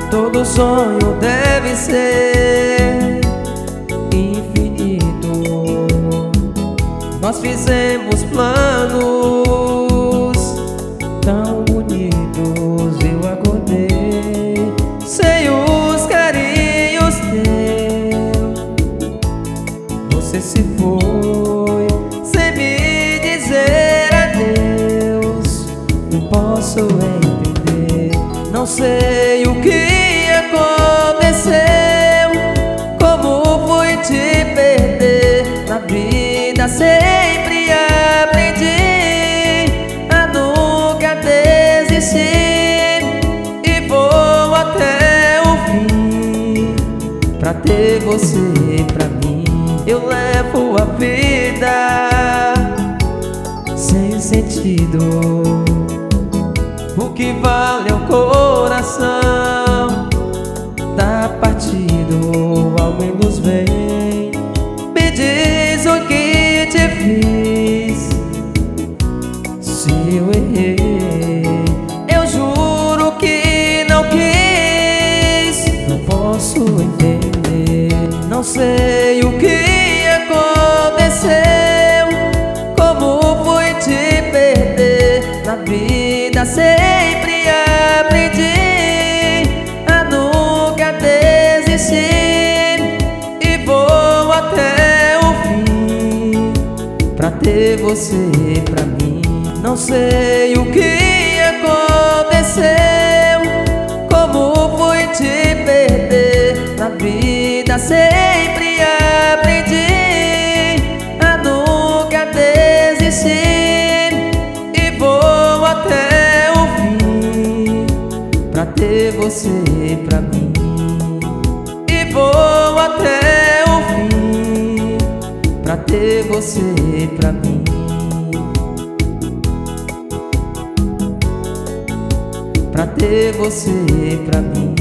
Todo sonho deve ser infinito. Nós fizemos planos tão bonitos. Eu acordei sem os carinhos teus. Você se foi sem me dizer adeus. Não posso entender, não sei o que aconteceu, como fui te perder. Na vida sempre aprendi a nunca desistir, e vou até o fim pra ter você pra mim. Eu levo a vida sem sentido, o que vale é o coração. Tá partido, ao menos vem, me diz o que te fiz. Se eu errei, eu juro que não quis. Não posso entender, não sei o que aconteceu, como fui te perder. Na vida sempre aprendi a nunca desistir, e vou até o fim pra ter você pra mim. Não sei o que aconteceu, como fui te perder. Na vida sempre aprendi a nunca desistir, e vou até o fim pra ter você pra mim. E vou até o fim pra ter você pra mim. Pra ter você pra mim.